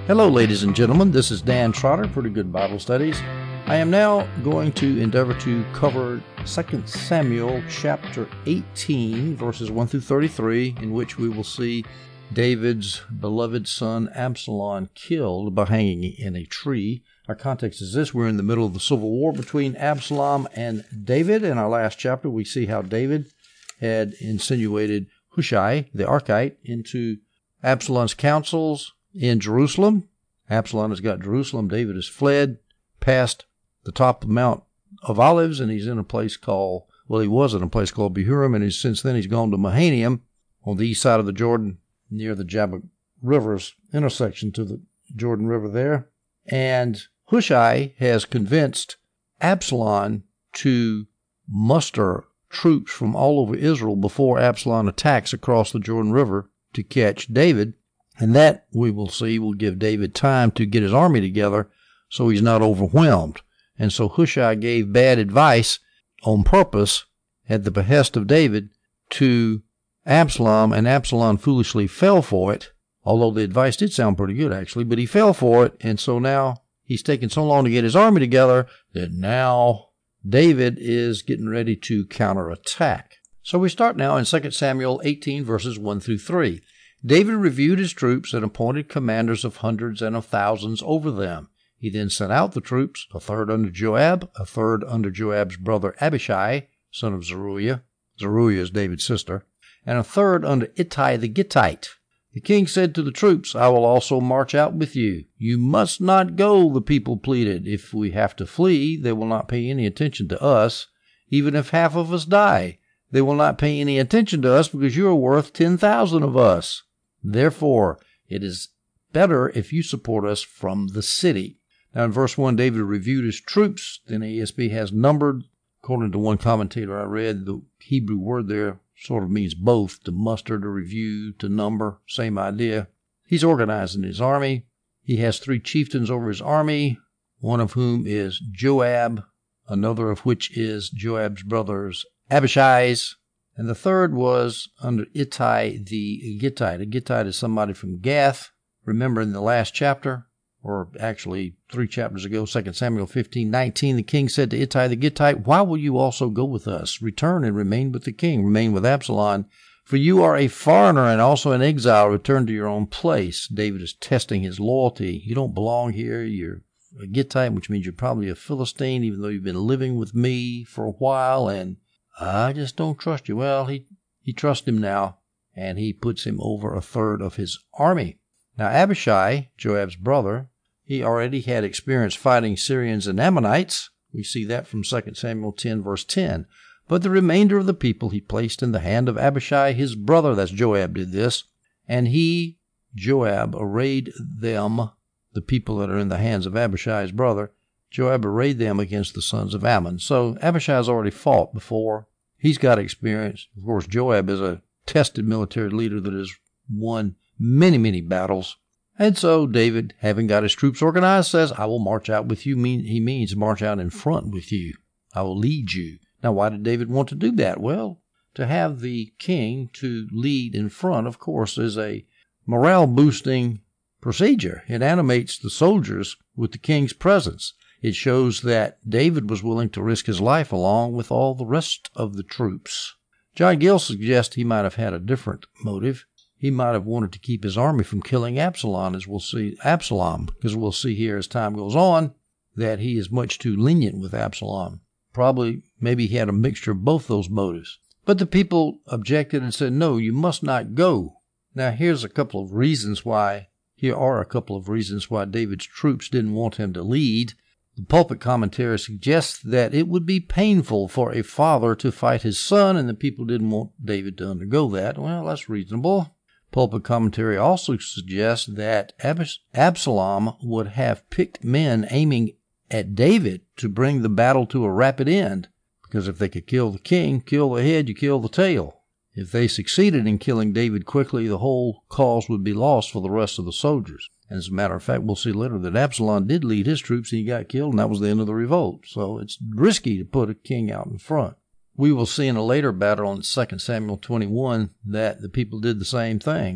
Hello, ladies and gentlemen. This is Dan Trotter, Pretty Good Bible Studies. I am now going to endeavor to cover 2 Samuel chapter 18, verses 1 through 33, in which we will see David's beloved son Absalom killed by hanging in a tree. Our context is this: we're in the middle of the civil war between Absalom and David. In our last chapter, we see how David had insinuated Hushai, the Archite, into Absalom's councils in Jerusalem. Absalom has got Jerusalem. David has fled past the top of Mount of Olives, and he's in a place called, he was in a place called Behurim, and since then he's gone to Mahanaim on the east side of the Jordan, near the Jabbok River's intersection to the Jordan River there. And Hushai has convinced Absalom to muster troops from all over Israel before Absalom attacks across the Jordan River to catch David. And that, we will see, will give David time to get his army together so he's not overwhelmed. And so Hushai gave bad advice on purpose at the behest of David to Absalom, and Absalom foolishly fell for it, although the advice did sound pretty good, actually, but he fell for it, and so now he's taken so long to get his army together that now David is getting ready to counterattack. So we start now in 2 Samuel 18, verses 1 through 3. David reviewed his troops and appointed commanders of hundreds and of thousands over them. He then sent out the troops, a third under Joab, a third under Joab's brother Abishai, son of Zeruiah. Zeruiah is David's sister. And a third under Ittai the Gittite. The king said to the troops, "I will also march out with you." "You must not go," the people pleaded. "If we have to flee, they will not pay any attention to us. Even if half of us die, they will not pay any attention to us because you are worth 10,000 of us. Therefore, it is better if you support us from the city." Now in verse 1, David reviewed his troops. Then ASB has numbered. According to one commentator I read, the Hebrew word there sort of means both, to muster, to review, to number, same idea. He's organizing his army. He has 3 chieftains over his army, one of whom is Joab, another of which is Joab's brother's Abishai's, and the third was under Ittai the Gittite. A Gittite is somebody from Gath. Remember in the last chapter, or actually 3 chapters ago, 2 Samuel 15:19, the king said to Ittai the Gittite, "Why will you also go with us? Return and remain with the king, remain with Absalom, for you are a foreigner and also an exile. Return to your own place." David is testing his loyalty. You don't belong here. You're a Gittite, which means you're probably a Philistine, even though you've been living with me for a while, and I just don't trust you. Well, he trusts him now, and he puts him over a third of his army. Now Abishai, Joab's brother, he already had experience fighting Syrians and Ammonites. We see that from 2 Samuel 10, verse 10. But the remainder of the people he placed in the hand of Abishai, his brother. That's Joab did this. And he, Joab, arrayed them, the people that are in the hands of Abishai, his brother, Joab arrayed them against the sons of Ammon. So Abishai's already fought before. He's got experience. Of course, Joab is a tested military leader that has won many, many battles. And so David, having got his troops organized, says, "I will march out with you." He means march out in front with you. I will lead you. Now, why did David want to do that? Well, to have the king to lead in front, of course, is a morale-boosting procedure. It animates the soldiers with the king's presence. It shows that David was willing to risk his life along with all the rest of the troops. John Gill suggests he might have had a different motive. He might have wanted to keep his army from killing Absalom, because we'll see here as time goes on that he is much too lenient with Absalom. Maybe he had a mixture of both those motives. But the people objected and said, "No, you must not go." Now here are a couple of reasons why David's troops didn't want him to lead. The pulpit commentary suggests that it would be painful for a father to fight his son, and the people didn't want David to undergo that. Well, that's reasonable. Pulpit commentary also suggests that Absalom would have picked men aiming at David to bring the battle to a rapid end, because if they could kill the king, kill the head, you kill the tail. If they succeeded in killing David quickly, the whole cause would be lost for the rest of the soldiers. And as a matter of fact, we'll see later that Absalom did lead his troops and he got killed, and that was the end of the revolt. So it's risky to put a king out in front. We will see in a later battle in 2 Samuel 21 that the people did the same thing.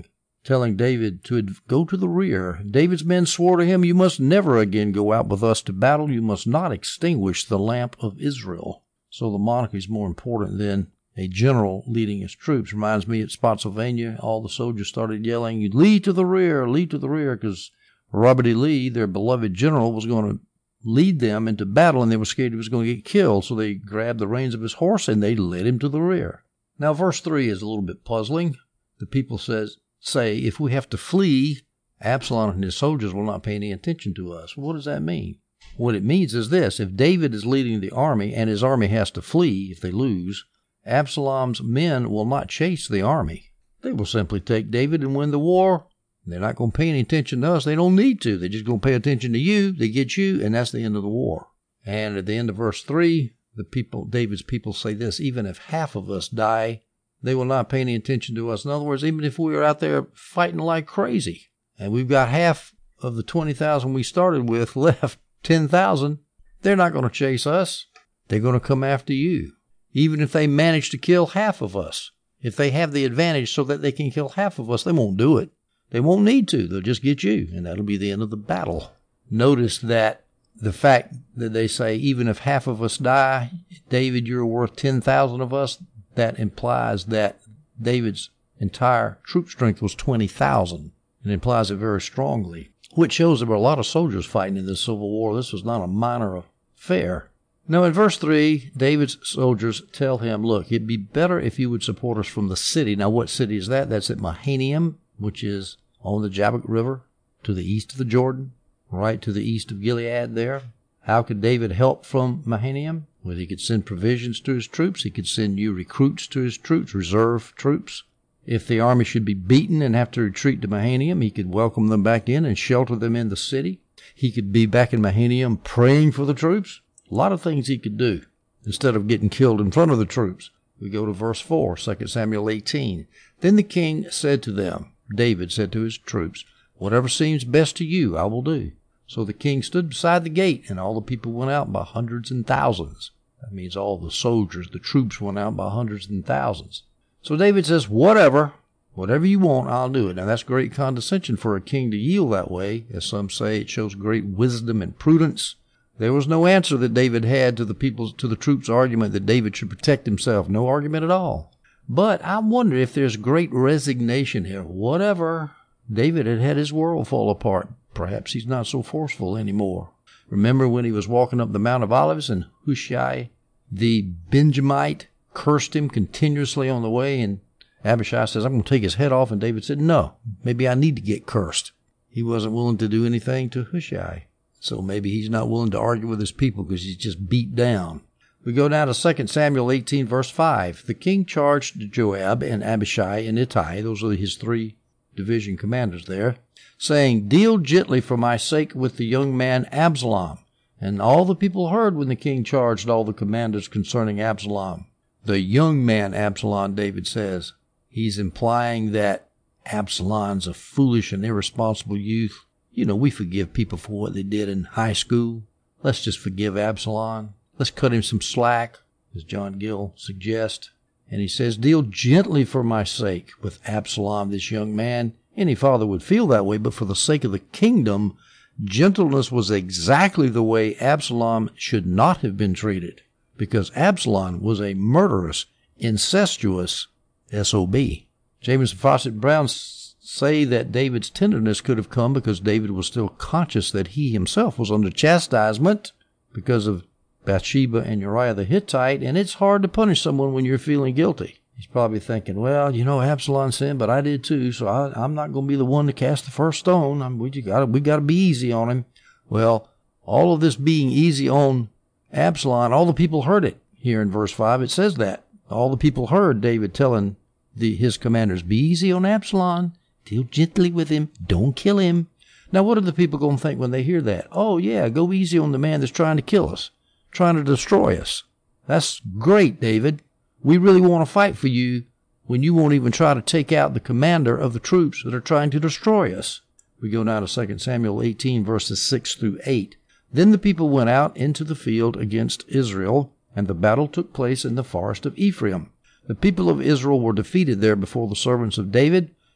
telling David to go to the rear. David's men swore to him, "You must never again go out with us to battle. You must not extinguish the lamp of Israel." So the monarchy is more important than a general leading his troops. Reminds me at Spotsylvania, all the soldiers started yelling, "You lead to the rear, because Robert E. Lee, their beloved general, was going to lead them into battle, and they were scared he was going to get killed. So they grabbed the reins of his horse and they led him to the rear. Now, verse 3 is a little bit puzzling. The people say, if we have to flee, Absalom and his soldiers will not pay any attention to us. What does that mean? What it means is this: if David is leading the army and his army has to flee if they lose, Absalom's men will not chase the army. They will simply take David and win the war. They're not going to pay any attention to us. They don't need to. They're just going to pay attention to you. They get you, and that's the end of the war. And at the end of verse 3, David's people say this: even if half of us die, they will not pay any attention to us. In other words, even if we are out there fighting like crazy, and we've got half of the 20,000 we started with left, 10,000, they're not going to chase us. They're going to come after you. Even if they manage to kill half of us, if they have the advantage so that they can kill half of us, they won't do it. They won't need to. They'll just get you, and that'll be the end of the battle. Notice that the fact that they say, even if half of us die, David, you're worth 10,000 of us, that implies that David's entire troop strength was 20,000. It implies it very strongly, which shows there were a lot of soldiers fighting in this civil war. This was not a minor affair. Now, in verse 3, David's soldiers tell him, look, it'd be better if you would support us from the city. Now, what city is that? That's at Mahanaim, which is on the Jabbok River, to the east of the Jordan, right to the east of Gilead there. How could David help from Mahanaim? Well, he could send provisions to his troops. He could send new recruits to his troops, reserve troops. If the army should be beaten and have to retreat to Mahanaim, he could welcome them back in and shelter them in the city. He could be back in Mahanaim praying for the troops. A lot of things he could do instead of getting killed in front of the troops. We go to verse 4, 2 Samuel 18. Then the king said to them, David said to his troops, whatever seems best to you, I will do. So the king stood beside the gate, and all the people went out by hundreds and thousands. That means all the soldiers, the troops went out by hundreds and thousands. So David says, whatever you want, I'll do it. Now that's great condescension for a king to yield that way. As some say, it shows great wisdom and prudence. There was no answer that David had to the troops' argument that David should protect himself. No argument at all. But I wonder if there's great resignation here. Whatever. David had had his world fall apart. Perhaps he's not so forceful anymore. Remember when he was walking up the Mount of Olives and Hushai, the Benjamite, cursed him continuously on the way, and Abishai says, I'm going to take his head off, and David said, no, maybe I need to get cursed. He wasn't willing to do anything to Hushai. So maybe he's not willing to argue with his people because he's just beat down. We go down to 2 Samuel 18, verse 5. The king charged Joab and Abishai and Ittai, those are his 3 division commanders there, saying, deal gently for my sake with the young man Absalom. And all the people heard when the king charged all the commanders concerning Absalom. The young man Absalom, David says. He's implying that Absalom's a foolish and irresponsible youth. You know, we forgive people for what they did in high school. Let's just forgive Absalom. Let's cut him some slack, as John Gill suggests. And he says, deal gently for my sake with Absalom, this young man. Any father would feel that way, but for the sake of the kingdom, gentleness was exactly the way Absalom should not have been treated, because Absalom was a murderous, incestuous SOB. James and Fawcett Brown say that David's tenderness could have come because David was still conscious that he himself was under chastisement because of Bathsheba and Uriah the Hittite, and it's hard to punish someone when you're feeling guilty. He's probably thinking, well, you know, Absalom sinned, but I did too, so I'm not going to be the one to cast the first stone. We got to be easy on him. Well, all of this being easy on Absalom, all the people heard it. Here in verse 5, it says that. All the people heard David telling his commanders, be easy on Absalom, deal gently with him, don't kill him. Now, what are the people going to think when they hear that? Oh, yeah, go easy on the man that's trying to kill us, trying to destroy us. That's great, David. We really want to fight for you when you won't even try to take out the commander of the troops that are trying to destroy us. We go now to 2 Samuel 18, verses 6 through 8. Then the people went out into the field against Israel, and the battle took place in the forest of Ephraim. The people of Israel were defeated there before the servants of David,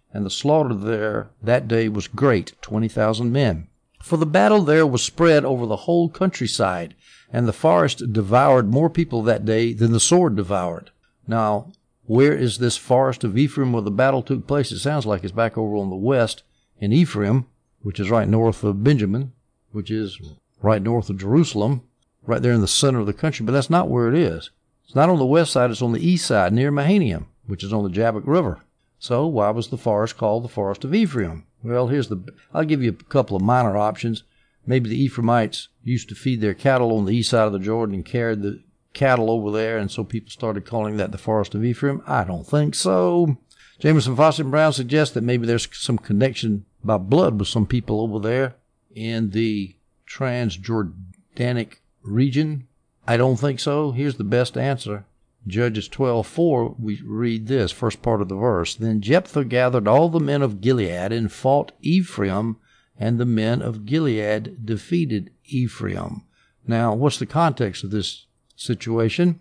and the slaughter there that day was great, 20,000 men. For the battle there was spread over the whole countryside, and the forest devoured more people that day than the sword devoured. Now, where is this forest of Ephraim where the battle took place? It sounds like it's back over on the west in Ephraim, which is right north of Benjamin, which is right north of Jerusalem, right there in the center of the country, but that's not where it is. It's not on the west side, it's on the east side, near Mahanaim, which is on the Jabbok River. So why was the forest called the Forest of Ephraim? Well, I'll give you a couple of minor options. Maybe the Ephraimites used to feed their cattle on the east side of the Jordan and carried the cattle over there, and so people started calling that the Forest of Ephraim. I don't think so. Jameson, Fawcett, and Brown suggest that maybe there's some connection by blood with some people over there in the Transjordanic region. I don't think so. Here's the best answer. Judges 12:4, we read this, first part of the verse. Then Jephthah gathered all the men of Gilead and fought Ephraim, and the men of Gilead defeated Ephraim. Now, what's the context of this situation?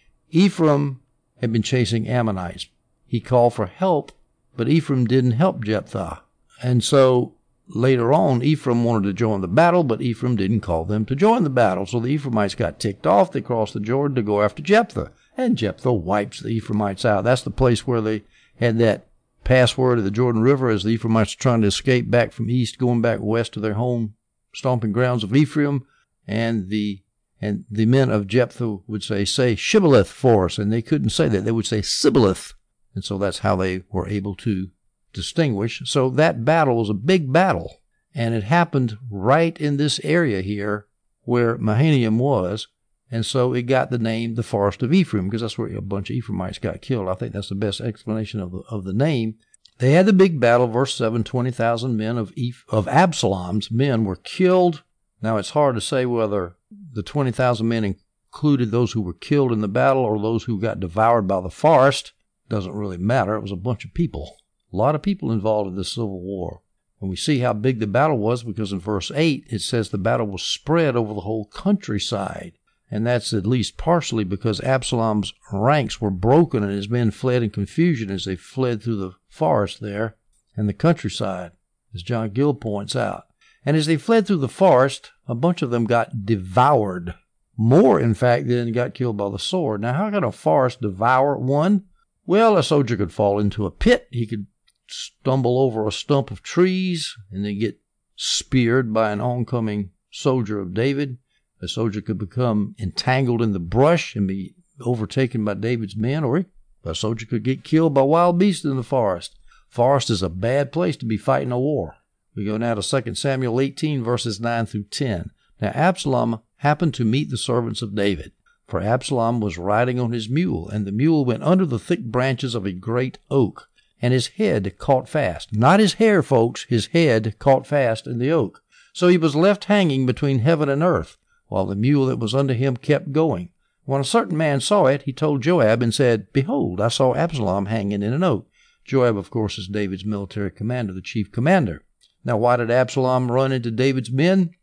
Ephraim had been chasing Ammonites. He called for help, but Ephraim didn't help Jephthah. And so later on, Ephraim wanted to join the battle, but Ephraim didn't call them to join the battle. So the Ephraimites got ticked off. They crossed the Jordan to go after Jephthah. And Jephthah wipes the Ephraimites out. That's the place where they had that password of the Jordan River as the Ephraimites were trying to escape back from east, going back west to their home stomping grounds of Ephraim. And the men of Jephthah would say Shibboleth for us. And they couldn't say that. They would say Sibboleth. And so that's how they were able to distinguish. So that battle was a big battle. And it happened right in this area here where Mahanaim was. And so it got the name the Forest of Ephraim, because that's where a bunch of Ephraimites got killed. I think that's the best explanation of the name. They had the big battle, verse 7, 20,000 men of Absalom's men were killed. Now it's hard to say whether the 20,000 men included those who were killed in the battle or those who got devoured by the forest. Doesn't really matter. It was a bunch of people. A lot of people involved in this civil war. And we see how big the battle was because in verse 8 it says the battle was spread over the whole countryside. And that's at least partially because Absalom's ranks were broken and his men fled in confusion as they fled through the forest there and the countryside, as John Gill points out. And as they fled through the forest, a bunch of them got devoured. More, in fact, than got killed by the sword. Now, how can a forest devour one? Well, a soldier could fall into a pit. He could stumble over a stump of trees and then get speared by an oncoming soldier of David. A soldier could become entangled in the brush and be overtaken by David's men, or a soldier could get killed by wild beasts in the forest. Forest is a bad place to be fighting a war. We go now to 2 Samuel 18, verses 9 through 10. Now Absalom happened to meet the servants of David, for Absalom was riding on his mule, and the mule went under the thick branches of a great oak, and his head caught fast. Not his hair, folks, his head caught fast in the oak. So he was left hanging between heaven and earth, while the mule that was under him kept going. When a certain man saw it, he told Joab and said, Behold, I saw Absalom hanging in an oak. Joab, of course, is David's military commander, the chief commander. Now, why did Absalom run into David's men?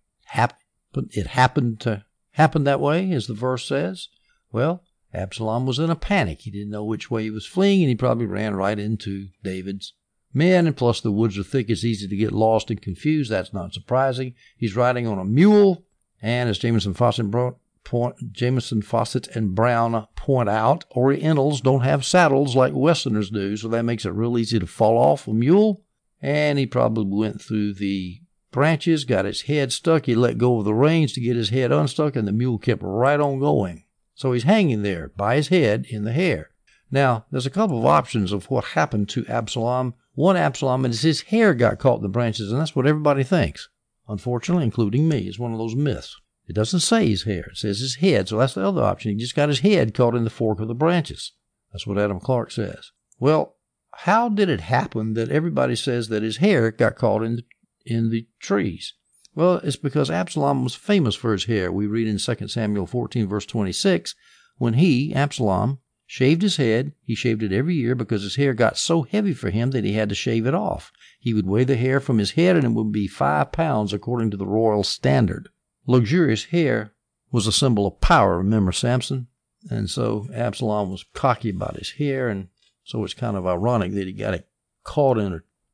It happened to happen that way, as the verse says. Well, Absalom was in a panic. He didn't know which way he was fleeing, and he probably ran right into David's men. And plus, the woods are thick. It's easy to get lost and confused. That's not surprising. He's riding on a mule. And as Jameson, Fawcett, and Brown point out, Orientals don't have saddles like Westerners do, so that makes it real easy to fall off a mule. And he probably went through the branches, got his head stuck. He let go of the reins to get his head unstuck, and the mule kept right on going. So he's hanging there by his head in the hair. Now, there's a couple of options of what happened to Absalom. One Absalom is his hair got caught in the branches, and that's what everybody thinks. Unfortunately, including me. It's one of those myths. It doesn't say his hair. It says his head. So that's the other option. He just got his head caught in the fork of the branches. That's what Adam Clark says. Well, how did it happen that everybody says that his hair got caught in the trees? Well, it's because Absalom was famous for his hair. We read in 2 Samuel 14, verse 26, when he, Absalom, shaved his head. He shaved it every year because his hair got so heavy for him that he had to shave it off. He would weigh the hair from his head, and it would be 5 pounds according to the royal standard. Luxurious hair was a symbol of power, remember Samson? And so Absalom was cocky about his hair, and so it's kind of ironic that he got it caught in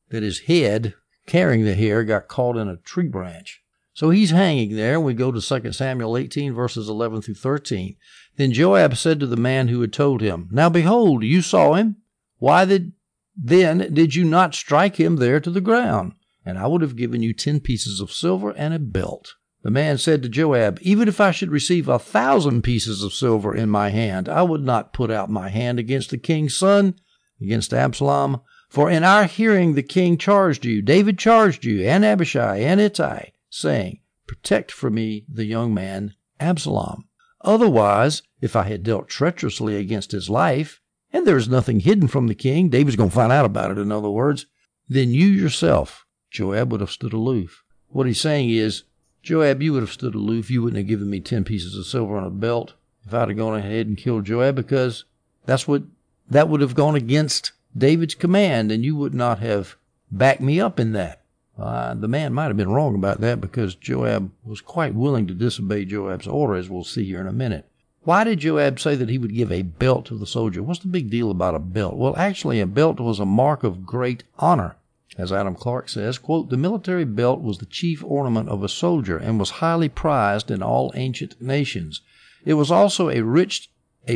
that his head, carrying the hair, got caught in a tree branch. So he's hanging there. We go to 2 Samuel 18, verses 11 through 13. Then Joab said to the man who had told him, Now behold, you saw him. Why then did you not strike him there to the ground? And I would have given you 10 pieces of silver and a belt. The man said to Joab, Even if I should receive 1,000 pieces of silver in my hand, I would not put out my hand against the king's son, against Absalom. For in our hearing the king charged you, David charged you, and Abishai, and Ittai, saying, Protect for me the young man Absalom. Otherwise, if I had dealt treacherously against his life, and there is nothing hidden from the king, David's going to find out about it, in other words, then you yourself, Joab, would have stood aloof. What he's saying is, Joab, you would have stood aloof. You wouldn't have given me 10 pieces of silver and a belt if I'd have gone ahead and killed Joab, because that would have gone against David's command, and you would not have backed me up in that. The man might have been wrong about that, because Joab was quite willing to disobey Joab's order, as we'll see here in a minute. Why did Joab say that he would give a belt to the soldier? What's the big deal about a belt? Well, actually, a belt was a mark of great honor. As Adam Clark says, quote, The military belt was the chief ornament of a soldier and was highly prized in all ancient nations. It was also a rich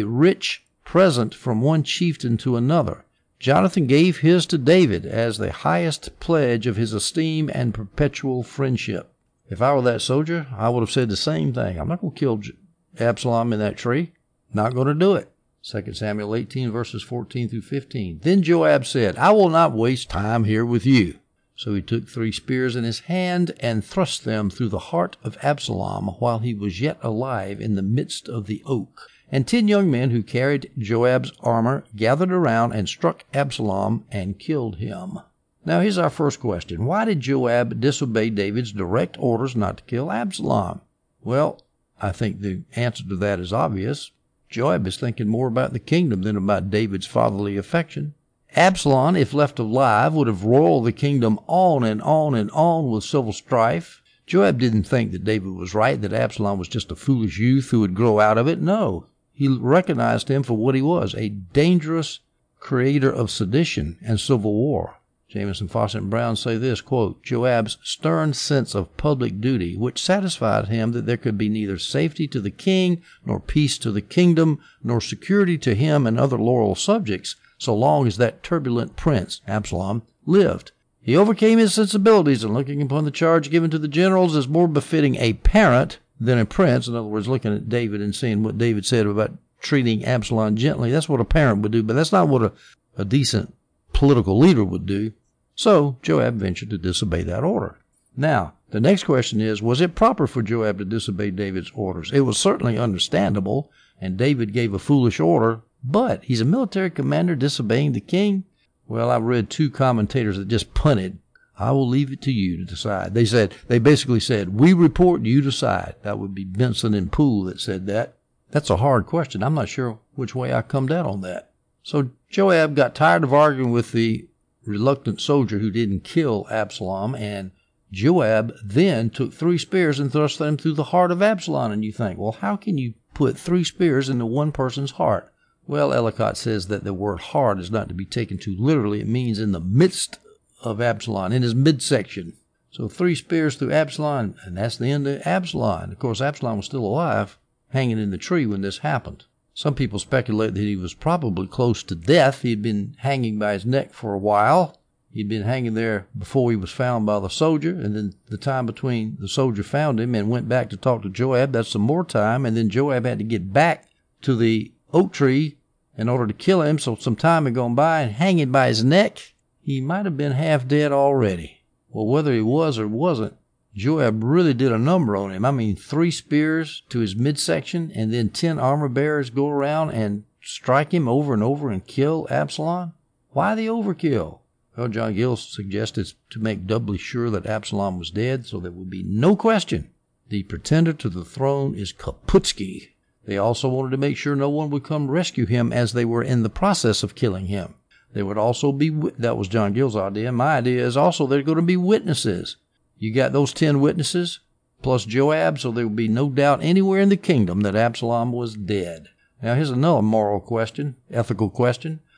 present from one chieftain to another. Jonathan gave his to David as the highest pledge of his esteem and perpetual friendship. If I were that soldier, I would have said the same thing. I'm not going to kill Absalom in that tree. Not going to do it. 2 Samuel 18, verses 14 through 15. Then Joab said, I will not waste time here with you. So he took 3 spears in his hand and thrust them through the heart of Absalom while he was yet alive in the midst of the oak. And 10 young men who carried Joab's armor gathered around and struck Absalom and killed him. Now here's our first question. Why did Joab disobey David's direct orders not to kill Absalom? Well, I think the answer to that is obvious. Joab is thinking more about the kingdom than about David's fatherly affection. Absalom, if left alive, would have roiled the kingdom on and on and on with civil strife. Joab didn't think that David was right, that Absalom was just a foolish youth who would grow out of it. No, he recognized him for what he was, a dangerous creator of sedition and civil war. Jamieson, Fawcett, and Brown say this, quote, Joab's stern sense of public duty, which satisfied him that there could be neither safety to the king, nor peace to the kingdom, nor security to him and other loyal subjects, so long as that turbulent prince, Absalom, lived. He overcame his sensibilities, and looking upon the charge given to the generals as more befitting a parent than a prince, in other words, looking at David and seeing what David said about treating Absalom gently, that's what a parent would do, but that's not what a decent political leader would do. So Joab ventured to disobey that order. Now, the next question is, was it proper for Joab to disobey David's orders? It was certainly understandable, and David gave a foolish order, but he's a military commander disobeying the king? Well, I've read 2 commentators that just punted. I will leave it to you to decide. They basically said, we report, you decide. That would be Benson and Poole that said that. That's a hard question. I'm not sure which way I come down on that. So Joab got tired of arguing with the reluctant soldier who didn't kill Absalom, and Joab then took 3 spears and thrust them through the heart of Absalom. And you think, well, how can you put 3 spears into one person's heart? Well, Ellicott says that the word heart is not to be taken too literally. It means in the midst of Absalom, in his midsection. So 3 spears through Absalom, and that's the end of Absalom. Of course, Absalom was still alive, hanging in the tree when this happened. Some people speculate that he was probably close to death. He'd been hanging by his neck for a while. He'd been hanging there before he was found by the soldier, and then the time between the soldier found him and went back to talk to Joab, that's some more time, and then Joab had to get back to the oak tree in order to kill him, so some time had gone by, and hanging by his neck, he might have been half dead already. Well, whether he was or wasn't, Joab really did a number on him. I mean, 3 spears to his midsection, and then 10 armor bearers go around and strike him over and over and kill Absalom? Why the overkill? Well, John Gill suggested to make doubly sure that Absalom was dead, so there would be no question. The pretender to the throne is Kaputski. They also wanted to make sure no one would come rescue him as they were in the process of killing him. There would also be, that was John Gill's idea. My idea is also there are going to be witnesses. You got those 10 witnesses, plus Joab, so there would be no doubt anywhere in the kingdom that Absalom was dead. Now, here's another moral question, ethical question.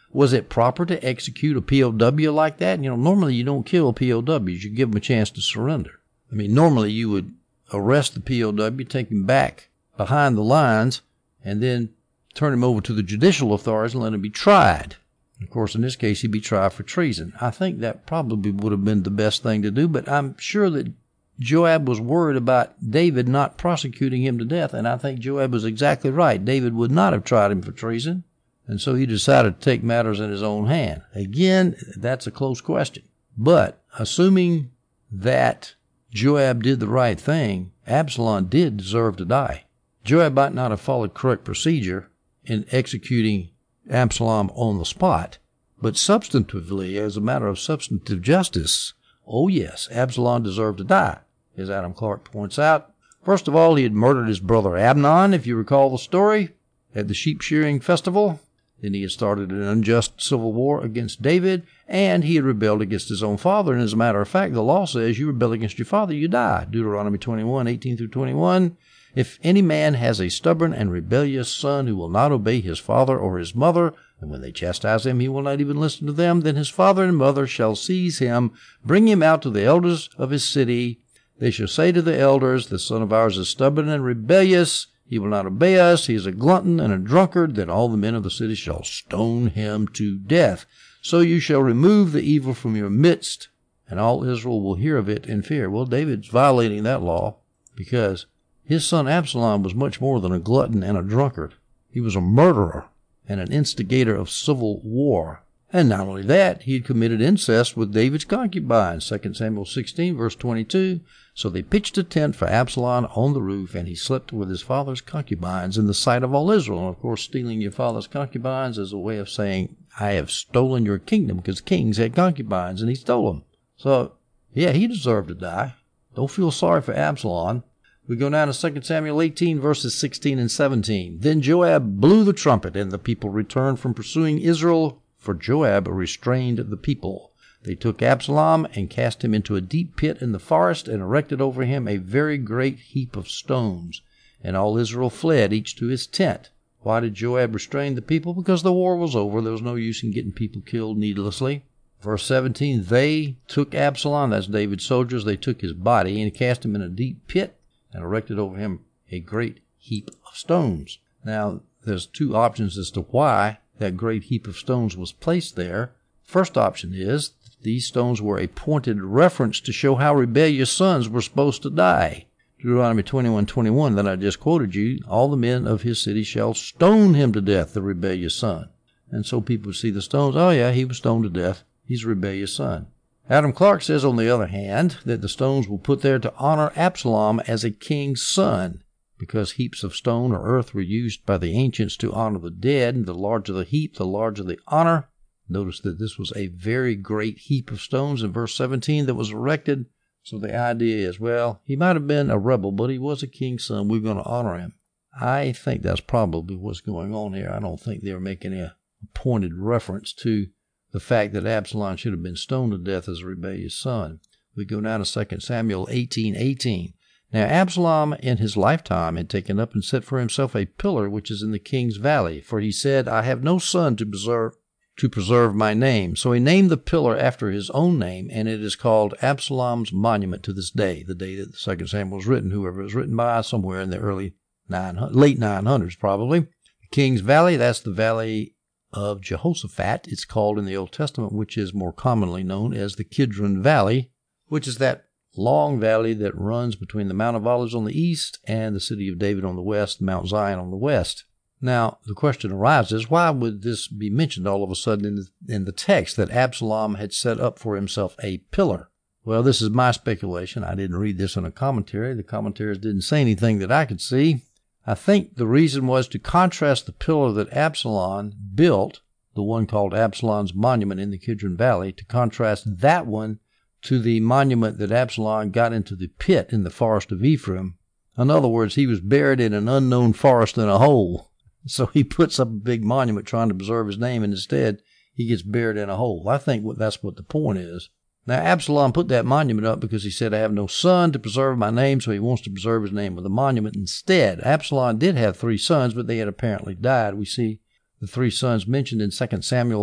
Was it proper to execute a POW like that? Normally you don't kill POWs. You give them a chance to surrender. Normally you would arrest the POW, take him back behind the lines, and then turn him over to the judicial authorities and let him be tried. Of course, in this case, he'd be tried for treason. I think that probably would have been the best thing to do, but I'm sure that Joab was worried about David not prosecuting him to death, and I think Joab was exactly right. David would not have tried him for treason, and so he decided to take matters in his own hand. Again, that's a close question. But assuming that Joab did the right thing, Absalom did deserve to die. Joab might not have followed correct procedure in executing Absalom on the spot, but substantively, as a matter of substantive justice, oh yes, Absalom deserved to die, as Adam Clarke points out. First of all, he had murdered his brother Amnon, if you recall the story, at the sheep shearing festival. Then he had started an unjust civil war against David, and he had rebelled against his own father. And as a matter of fact, the law says you rebel against your father, you die. Deuteronomy 21:18-21. If any man has a stubborn and rebellious son who will not obey his father or his mother, and when they chastise him he will not even listen to them, then his father and mother shall seize him, bring him out to the elders of his city. They shall say to the elders, the son of ours is stubborn and rebellious. He will not obey us. He is a glutton and a drunkard. Then all the men of the city shall stone him to death. So you shall remove the evil from your midst, and all Israel will hear of it in fear. Well, David's violating that law because his son Absalom was much more than a glutton and a drunkard. He was a murderer and an instigator of civil war. And not only that, he had committed incest with David's concubine. 2 Samuel 16, verse 22. So they pitched a tent for Absalom on the roof, and he slept with his father's concubines in the sight of all Israel. And of course, stealing your father's concubines is a way of saying, I have stolen your kingdom, because kings had concubines, and he stole them. So, yeah, he deserved to die. Don't feel sorry for Absalom. We go down to 2 Samuel 18, verses 16 and 17. Then Joab blew the trumpet, and the people returned from pursuing Israel, for Joab restrained the people. They took Absalom and cast him into a deep pit in the forest and erected over him a very great heap of stones. And all Israel fled, each to his tent. Why did Joab restrain the people? Because the war was over. There was no use in getting people killed needlessly. Verse 17, they took Absalom, that's David's soldiers, they took his body and cast him in a deep pit and erected over him a great heap of stones. Now, there's two options as to why that great heap of stones was placed there. First option is these stones were a pointed reference to show how rebellious sons were supposed to die. Deuteronomy 21:21 that I just quoted you, all the men of his city shall stone him to death, the rebellious son. And so people would see the stones, oh yeah, he was stoned to death. He's a rebellious son. Adam Clarke says, on the other hand, that the stones were put there to honor Absalom as a king's son, because heaps of stone or earth were used by the ancients to honor the dead, and the larger the heap, the larger the honor. Notice that this was a very great heap of stones in verse 17 that was erected. So the idea is, well, he might have been a rebel, but he was a king's son. We're going to honor him. I think that's probably what's going on here. I don't think they're making a pointed reference to the fact that Absalom should have been stoned to death as a rebellious son. We go down to 2 Samuel 18:18. Now Absalom in his lifetime had taken up and set for himself a pillar which is in the king's valley, for he said, I have no son to preserve my name. So he named the pillar after his own name, and it is called Absalom's Monument to this day, the day that 2 Samuel was written, whoever it was written by, somewhere in the late 900s probably. The king's valley, that's the valley of Jehoshaphat, it's called in the Old Testament, which is more commonly known as the Kidron Valley, which is that long valley that runs between the Mount of Olives on the east and the city of David on the west, Mount Zion on the west. Now, the question arises, why would this be mentioned all of a sudden in the text that Absalom had set up for himself a pillar? Well, this is my speculation. I didn't read this in a commentary. The commentaries didn't say anything that I could see. I think the reason was to contrast the pillar that Absalom built, the one called Absalom's Monument in the Kidron Valley, to contrast that one to the monument that Absalom got into the pit in the forest of Ephraim. In other words, he was buried in an unknown forest in a hole. So he puts up a big monument trying to preserve his name, and instead he gets buried in a hole. I think that's what the point is. Now, Absalom put that monument up because he said, I have no son to preserve my name, so he wants to preserve his name with a monument instead. Absalom did have 3 sons, but they had apparently died. We see the three sons mentioned in 2 Samuel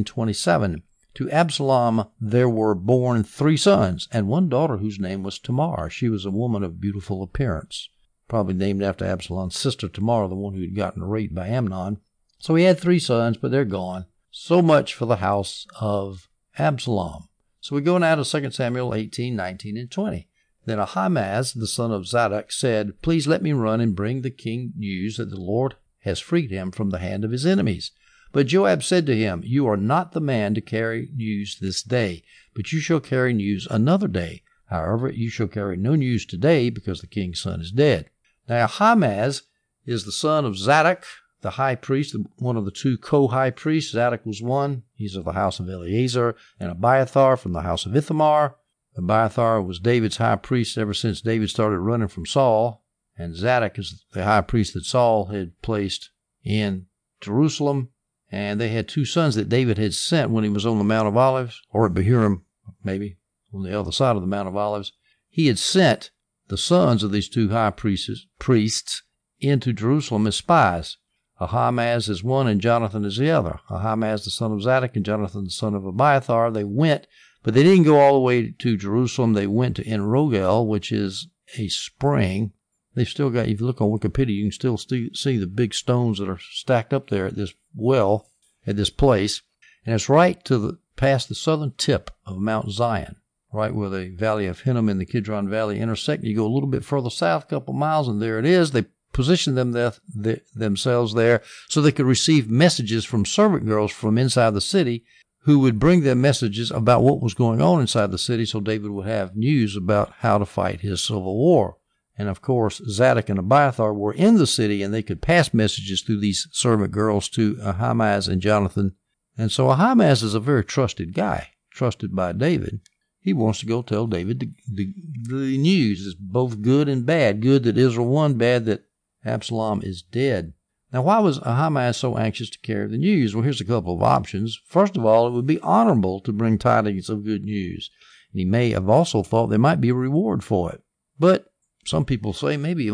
14:27. To Absalom there were born 3 sons, and one daughter whose name was Tamar. She was a woman of beautiful appearance, probably named after Absalom's sister Tamar, the one who had gotten raped by Amnon. So he had 3 sons, but they're gone. So much for the house of Absalom. So we go now to 2 Samuel 18, 19, and 20. Then Ahimaaz, the son of Zadok, said, Please let me run and bring the king news that the Lord has freed him from the hand of his enemies. But Joab said to him, You are not the man to carry news this day, but you shall carry news another day. However, you shall carry no news today, because the king's son is dead. Now Ahimaaz is the son of Zadok, the high priest, one of the 2 co-high priests. Zadok was one. He's of the house of Eleazar, and Abiathar from the house of Ithamar. Abiathar was David's high priest ever since David started running from Saul, and Zadok is the high priest that Saul had placed in Jerusalem. And they had 2 sons that David had sent when he was on the Mount of Olives, or at Bahurim, maybe, on the other side of the Mount of Olives. He had sent the sons of these 2 high priests into Jerusalem as spies. Ahimaaz is one and Jonathan is the other. Ahimaaz the son of Zadok and Jonathan the son of Abiathar. They went, but they didn't go all the way to Jerusalem. They went to En Rogel, which is a spring. They've still got, if you look on Wikipedia, you can still see the big stones that are stacked up there at this well, at this place. And it's right to past the southern tip of Mount Zion, right where the Valley of Hinnom and the Kidron Valley intersect. You go a little bit further south, a couple miles, and there it is. They positioned themselves there so they could receive messages from servant girls from inside the city who would bring them messages about what was going on inside the city, so David would have news about how to fight his civil war. And of course, Zadok and Abiathar were in the city, and they could pass messages through these servant girls to Ahimaaz and Jonathan. And so Ahimaaz is a very trusted guy, trusted by David. He wants to go tell David the news. It's both good and bad. Good that Israel won, bad that Absalom is dead. Now, why was Ahimaaz so anxious to carry the news? Well, here's a couple of options. First of all, it would be honorable to bring tidings of good news. And he may have also thought there might be a reward for it. But some people say maybe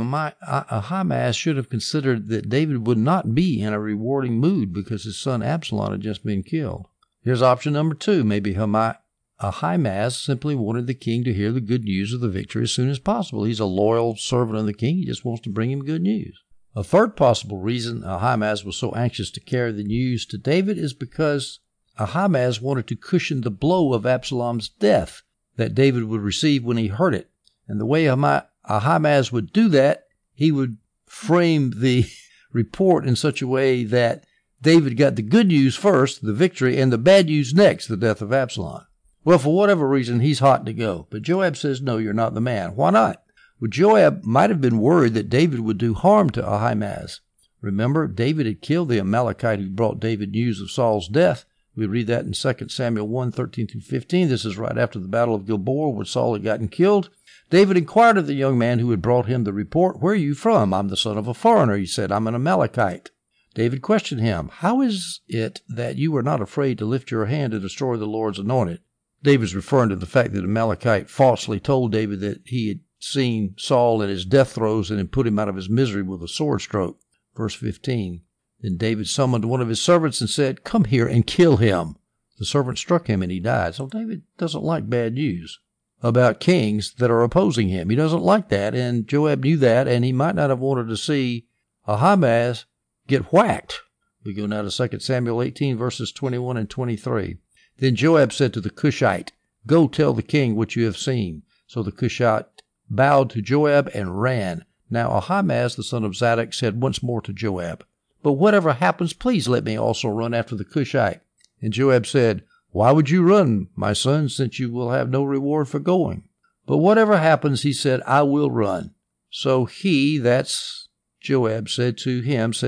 Ahimaaz should have considered that David would not be in a rewarding mood because his son Absalom had just been killed. Here's option number 2. Maybe Ahimaaz simply wanted the king to hear the good news of the victory as soon as possible. He's a loyal servant of the king. He just wants to bring him good news. A third possible reason Ahimaaz was so anxious to carry the news to David is because Ahimaaz wanted to cushion the blow of Absalom's death that David would receive when he heard it. And the way Ahimaaz would do that, he would frame the report in such a way that David got the good news first, the victory, and the bad news next, the death of Absalom. Well, for whatever reason, he's hot to go. But Joab says, no, you're not the man. Why not? Well, Joab might have been worried that David would do harm to Ahimaaz. Remember, David had killed the Amalekite who brought David news of Saul's death. We read that in 2 Samuel 1, 13-15. This is right after the Battle of Gilboa, where Saul had gotten killed. David inquired of the young man who had brought him the report, Where are you from? I'm the son of a foreigner. He said, I'm an Amalekite. David questioned him, How is it that you are not afraid to lift your hand to destroy the Lord's anointed? David's referring to the fact that Amalekite falsely told David that he had seen Saul at his death throes and had put him out of his misery with a sword stroke. Verse 15. Then David summoned one of his servants and said, Come here and kill him. The servant struck him and he died. So David doesn't like bad news about kings that are opposing him. He doesn't like that, and Joab knew that, and he might not have wanted to see Ahimaaz get whacked. We go now to 2 Samuel 18, verses 21 and 23. Then Joab said to the Cushite, Go tell the king what you have seen. So the Cushite bowed to Joab and ran. Now Ahimaaz, the son of Zadok, said once more to Joab, But whatever happens, please let me also run after the Cushite. And Joab said, Why would you run, my son, since you will have no reward for going? But whatever happens, he said, I will run. So he, that's Joab, said to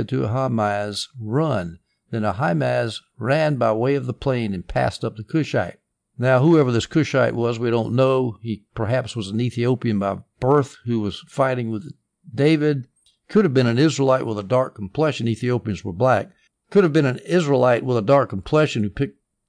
Ahimaaz, Run. Then Ahimaaz ran by way of the plain and passed up the Cushite. Now, whoever this Cushite was, we don't know. He perhaps was an Ethiopian by birth who was fighting with David. Could have been an Israelite with a dark complexion. Ethiopians were black. Could have been an Israelite with a dark complexion who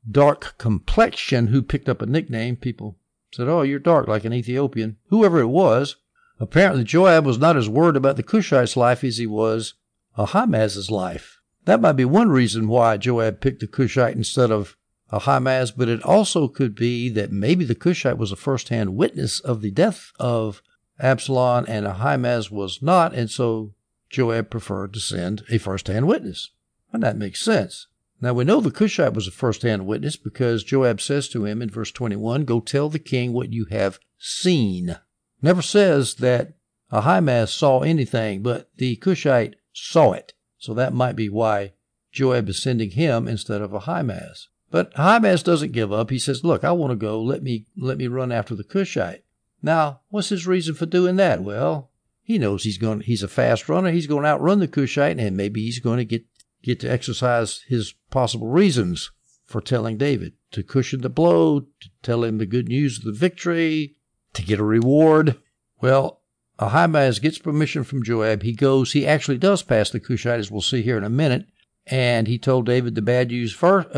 picked up a nickname. People said, Oh, you're dark like an Ethiopian. Whoever it was, apparently Joab was not as worried about the Cushite's life as he was Ahimaaz's life. That might be one reason why Joab picked the Cushite instead of Ahimaaz, but it also could be that maybe the Cushite was a first-hand witness of the death of Absalom and Ahimaaz was not, and so Joab preferred to send a first-hand witness. And that makes sense. Now we know the Cushite was a first-hand witness because Joab says to him in verse 21, "Go tell the king what you have seen." Never says that Ahimaaz saw anything, but the Cushite saw it. So that might be why Joab is sending him instead of Ahimaaz. But Ahimaaz doesn't give up. He says, "Look, I want to go. Let me run after the Cushite." Now, what's his reason for doing that? Well, he knows he's a fast runner. He's going to outrun the Cushite, and maybe he's going to get to exercise his possible reasons for telling David, to cushion the blow, to tell him the good news of the victory, to get a reward. Well, Ahimaaz gets permission from Joab. He goes. He actually does pass the Cushite, as we'll see here in a minute. And he told David the bad news first,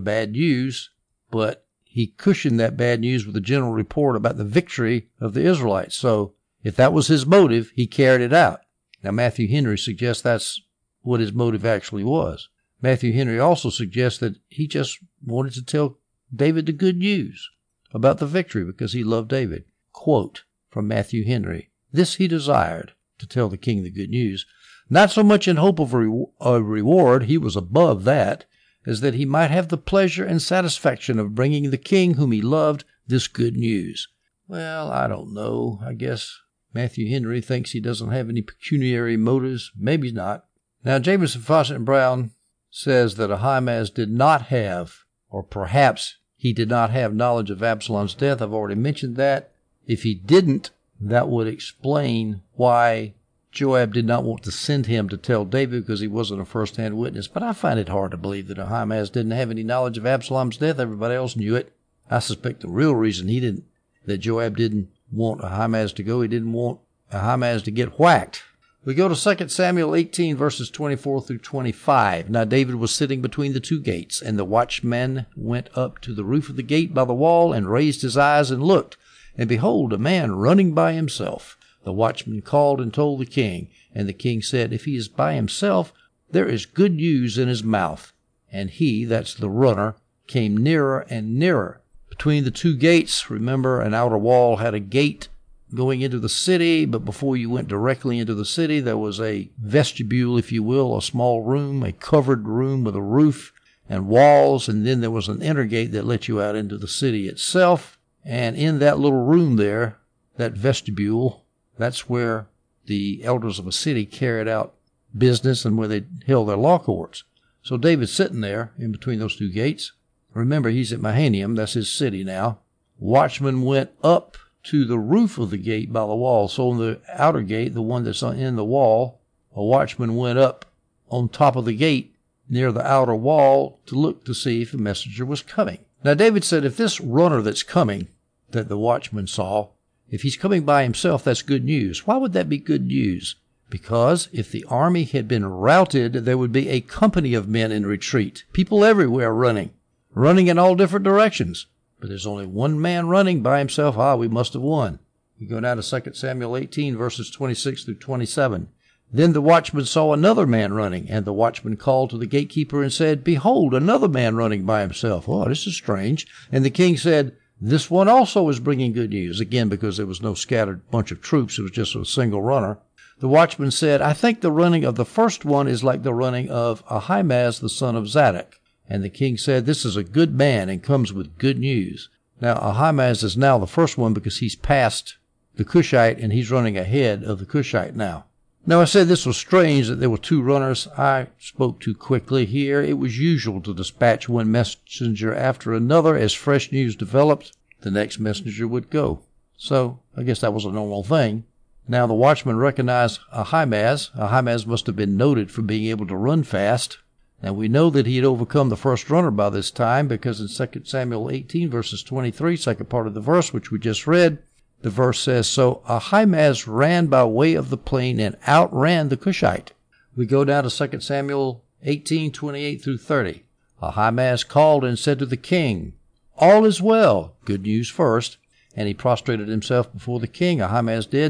but he cushioned that bad news with a general report about the victory of the Israelites. So if that was his motive, he carried it out. Now, Matthew Henry suggests that's what his motive actually was. Matthew Henry also suggests that he just wanted to tell David the good news about the victory because he loved David. Quote from Matthew Henry, "This he desired, to tell the king the good news, not so much in hope of a reward, he was above that, as that he might have the pleasure and satisfaction of bringing the king whom he loved this good news." Well, I don't know. I guess Matthew Henry thinks he doesn't have any pecuniary motives. Maybe not. Now, Jamieson, Fawcett, and Brown says that Ahimaaz did not have, or perhaps he did not have, knowledge of Absalom's death. I've already mentioned that. If he didn't, that would explain why Joab did not want to send him to tell David, because he wasn't a first-hand witness. But I find it hard to believe that Ahimaaz didn't have any knowledge of Absalom's death. Everybody else knew it. I suspect the real reason that Joab didn't want Ahimaaz to go, he didn't want Ahimaaz to get whacked. We go to 2 Samuel 18, verses 24 through 25. Now David was sitting between the two gates, and the watchman went up to the roof of the gate by the wall, and raised his eyes and looked, and behold, a man running by himself. The watchman called and told the king, and the king said, "If he is by himself, there is good news in his mouth." And he, that's the runner, came nearer and nearer. Between the two gates, remember, an outer wall had a gate going into the city, but before you went directly into the city, there was a vestibule, if you will, a small room, a covered room with a roof and walls, and then there was an inner gate that let you out into the city itself. And in that little room there, that vestibule, that's where the elders of a city carried out business and where they held their law courts. So David's sitting there in between those two gates. Remember, he's at Mahanaim. That's his city now. Watchman went up to the roof of the gate by the wall. So on the outer gate, the one that's in the wall, a watchman went up on top of the gate near the outer wall to look to see if a messenger was coming. Now David said, if this runner that's coming, that the watchman saw, if he's coming by himself, that's good news. Why would that be good news? Because if the army had been routed, there would be a company of men in retreat. People everywhere running in all different directions. But there's only one man running by himself. We must have won. We go now to 2 Samuel 18, verses 26 through 27. Then the watchman saw another man running, and the watchman called to the gatekeeper and said, "Behold, another man running by himself." Oh, this is strange. And the king said, "This one also is bringing good news." Again, because there was no scattered bunch of troops. It was just a single runner. The watchman said, "I think the running of the first one is like the running of Ahimaaz, the son of Zadok." And the king said, "This is a good man and comes with good news." Now, Ahimaaz is now the first one because he's past the Cushite and he's running ahead of the Cushite now. Now, I said this was strange that there were two runners. I spoke too quickly here. It was usual to dispatch one messenger after another. As fresh news developed, the next messenger would go. So, I guess that was a normal thing. Now, the watchman recognized Ahimaaz. Ahimaaz must have been noted for being able to run fast. Now, we know that he had overcome the first runner by this time because in 2 Samuel 18, verses 23, second part of the verse, which we just read, the verse says, "So Ahimaaz ran by way of the plain and outran the Cushite." We go down to 2 Samuel 18, 28 through 30. Ahimaaz called and said to the king, "All is well." Good news first. And he prostrated himself before the king. Ahimaaz did.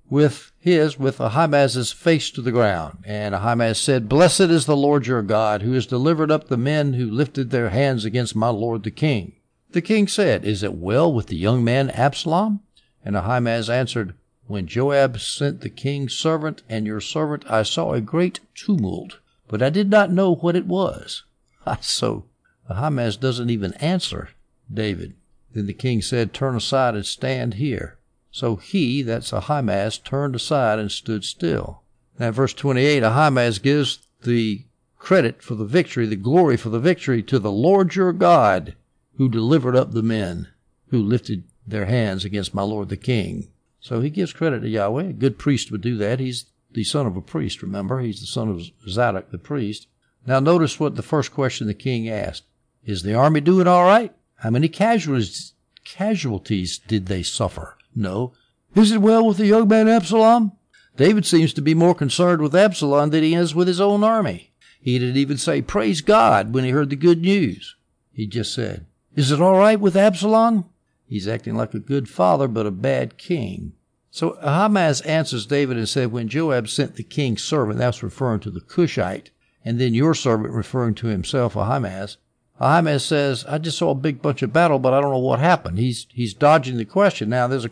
with Ahimaaz's face to the ground. And Ahimaaz said, Blessed is the Lord your God, who has delivered up the men who lifted their hands against my lord the king. The king said, Is it well with the young man Absalom? And Ahimaaz answered, When Joab sent the king's servant and your servant, I saw a great tumult, but I did not know what it was. So Ahimaaz doesn't even answer David. Then the king said, Turn aside and stand here. So he, that's Ahimaaz, turned aside and stood still. Now, verse 28, Ahimaaz gives the credit for the victory, the glory for the victory, to the Lord your God, who delivered up the men who lifted their hands against my lord the king. So he gives credit to Yahweh. A good priest would do that. He's the son of a priest, remember. He's the son of Zadok, the priest. Now notice what the first question the king asked. Is the army doing all right? How many casualties did they suffer? No. Is it well with the young man Absalom? David seems to be more concerned with Absalom than he is with his own army. He didn't even say, Praise God, when he heard the good news. He just said, Is it all right with Absalom? He's acting like a good father, but a bad king. So Ahimaaz answers David and said, When Joab sent the king's servant, that's referring to the Cushite, and then your servant referring to himself, Ahimaaz. Ahimaaz says, I just saw a big bunch of battle, but I don't know what happened. He's dodging the question. Now, there's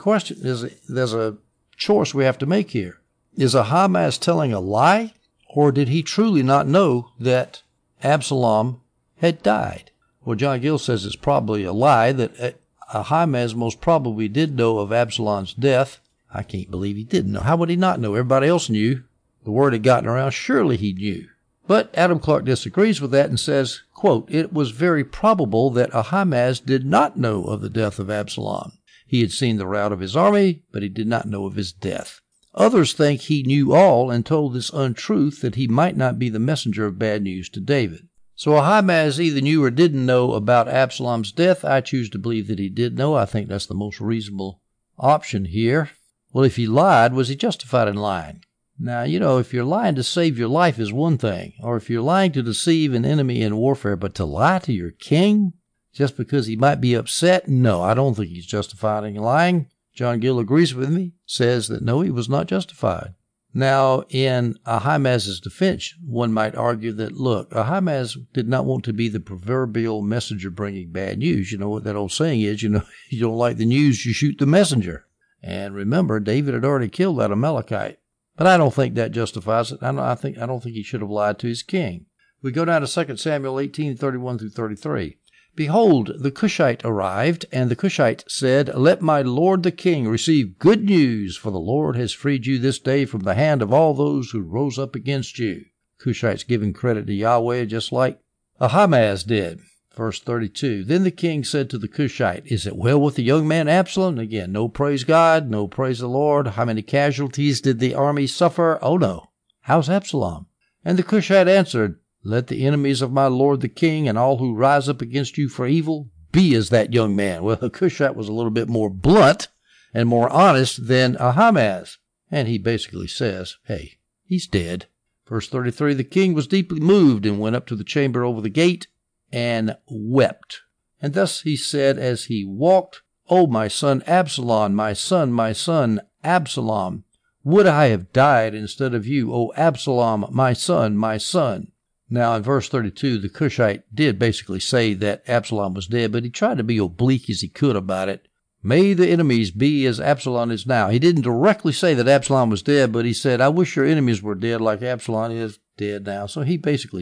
a choice we have to make here. Is Ahimaaz telling a lie, or did he truly not know that Absalom had died? Well, John Gill says it's probably a lie, that Ahimaaz most probably did know of Absalom's death. I can't believe he didn't know. How would he not know? Everybody else knew. The word had gotten around. Surely he knew. But Adam Clarke disagrees with that and says, quote, It was very probable that Ahimaaz did not know of the death of Absalom. He had seen the rout of his army, but he did not know of his death. Others think he knew all and told this untruth that he might not be the messenger of bad news to David. So Ahimaaz either knew or didn't know about Absalom's death. I choose to believe that he did know. I think that's the most reasonable option here. Well, if he lied, was he justified in lying? Now, if you're lying to save your life is one thing, or if you're lying to deceive an enemy in warfare, but to lie to your king just because he might be upset, no, I don't think he's justified in lying. John Gill agrees with me, says that no, he was not justified. Now, in Ahimaaz's defense, one might argue that, look, Ahimaaz did not want to be the proverbial messenger bringing bad news. You know what that old saying is, you don't like the news, you shoot the messenger. And remember, David had already killed that Amalekite. But I don't think that justifies it. I don't think he should have lied to his king. We go down to 2 Samuel 18:31-33. Behold, the Cushite arrived, and the Cushite said, Let my lord the king receive good news, for the Lord has freed you this day from the hand of all those who rose up against you. Cushite's giving credit to Yahweh just like Ahimaaz did. Verse 32, Then the king said to the Cushite, Is it well with the young man Absalom? Again, no praise God, no praise the Lord. How many casualties did the army suffer? Oh no. How's Absalom? And the Cushite answered, Let the enemies of my lord the king and all who rise up against you for evil be as that young man. Well, the Cushite was a little bit more blunt and more honest than Ahimaaz. And he basically says, Hey, he's dead. Verse 33, The king was deeply moved and went up to the chamber over the gate and wept. And thus he said as he walked, O my son Absalom, my son Absalom, would I have died instead of you, O Absalom, my son, my son. Now in verse 32, the Cushite did basically say that Absalom was dead, but he tried to be oblique as he could about it. May the enemies be as Absalom is now. He didn't directly say that Absalom was dead, but he said, I wish your enemies were dead like Absalom is dead now. So he basically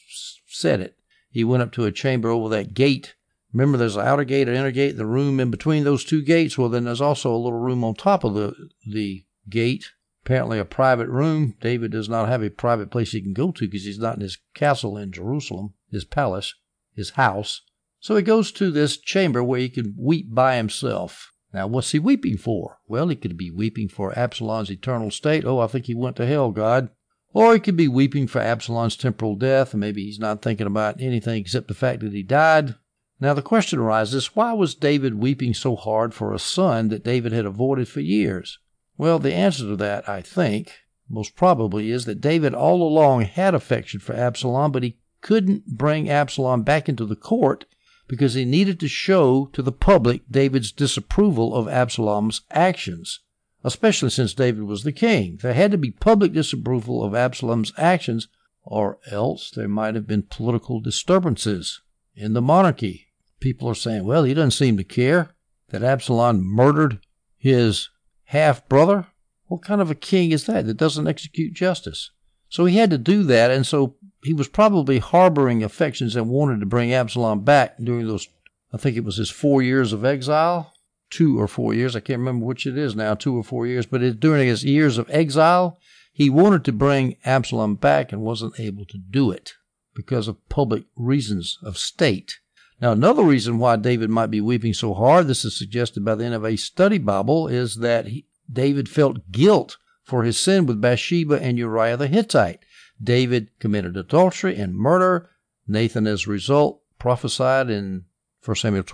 said it. He went up to a chamber over that gate. Remember, there's an outer gate, an inner gate, the room in between those two gates. Well, then there's also a little room on top of the gate, apparently a private room. David does not have a private place he can go to because he's not in his castle in Jerusalem, his palace, his house. So he goes to this chamber where he can weep by himself. Now, what's he weeping for? Well, he could be weeping for Absalom's eternal state. Oh, I think he went to hell, God. Or he could be weeping for Absalom's temporal death, and maybe he's not thinking about anything except the fact that he died. Now the question arises, why was David weeping so hard for a son that David had avoided for years? Well, the answer to that, I think, most probably is that David all along had affection for Absalom, but he couldn't bring Absalom back into the court because he needed to show to the public David's disapproval of Absalom's actions. especially since David was the king. There had to be public disapproval of Absalom's actions, or else there might have been political disturbances in the monarchy. People are saying, well, he doesn't seem to care that Absalom murdered his half-brother. What kind of a king is that doesn't execute justice? So he had to do that, and so he was probably harboring affections and wanted to bring Absalom back during those, I think it was his 4 years of exile, 2 or 4 years, I can't remember which it is now, 2 or 4 years, but during his years of exile, he wanted to bring Absalom back and wasn't able to do it because of public reasons of state. Now, another reason why David might be weeping so hard, this is suggested by the NIV Study Bible, is that David felt guilt for his sin with Bathsheba and Uriah the Hittite. David committed adultery and murder. Nathan, as a result, prophesied in 2 Samuel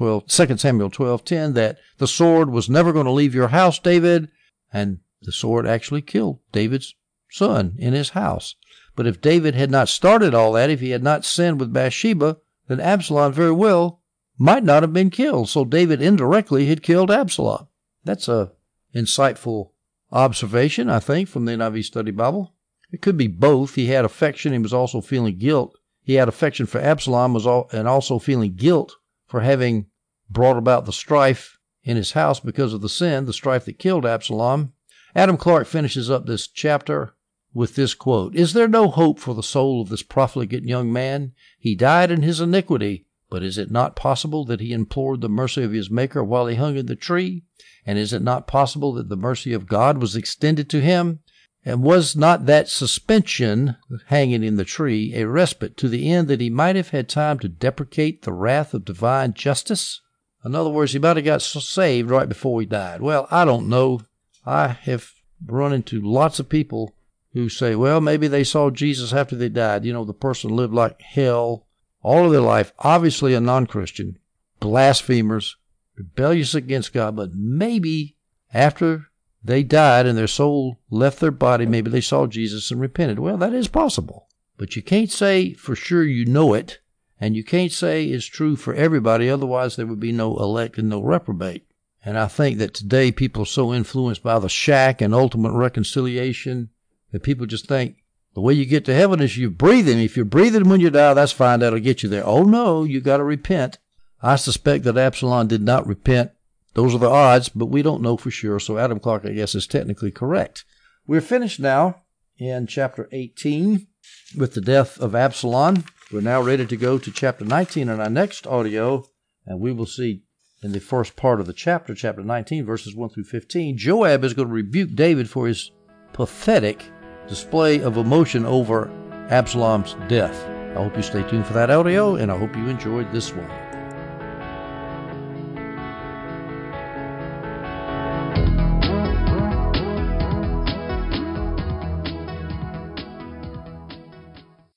12:10 that the sword was never going to leave your house, David, and the sword actually killed David's son in his house. But if David had not started all that, if he had not sinned with Bathsheba, then Absalom very well might not have been killed. So David indirectly had killed Absalom. That's a insightful observation, I think, from the NIV Study Bible. It could be both. He had affection. He was also feeling guilt. He had affection for Absalom and also feeling guilt for having brought about the strife in his house because of the sin, the strife that killed Absalom. Adam Clarke finishes up this chapter with this quote, "Is there no hope for the soul of this profligate young man? He died in his iniquity, but is it not possible that he implored the mercy of his Maker while he hung in the tree? And is it not possible that the mercy of God was extended to him? And was not that suspension, hanging in the tree, a respite to the end that he might have had time to deprecate the wrath of divine justice?" In other words, he might have got saved right before he died. Well, I don't know. I have run into lots of people who say, well, maybe they saw Jesus after they died. You know, the person lived like hell all of their life, obviously a non-Christian, blasphemers, rebellious against God, but maybe after they died and their soul left their body, maybe they saw Jesus and repented. Well, that is possible. But you can't say for sure you know it, and you can't say it's true for everybody, otherwise there would be no elect and no reprobate. And I think that today people are so influenced by the shack and ultimate reconciliation that people just think the way you get to heaven is you breathe Him. If you're breathing when you die, that's fine. That'll get you there. Oh, no, you got to repent. I suspect that Absalom did not repent. Those are the odds, but we don't know for sure. So Adam Clarke, I guess, is technically correct. We're finished now in chapter 18 with the death of Absalom. We're now ready to go to chapter 19 in our next audio, and we will see in the first part of the chapter, chapter 19, verses 1 through 15, Joab is going to rebuke David for his pathetic display of emotion over Absalom's death. I hope you stay tuned for that audio, and I hope you enjoyed this one.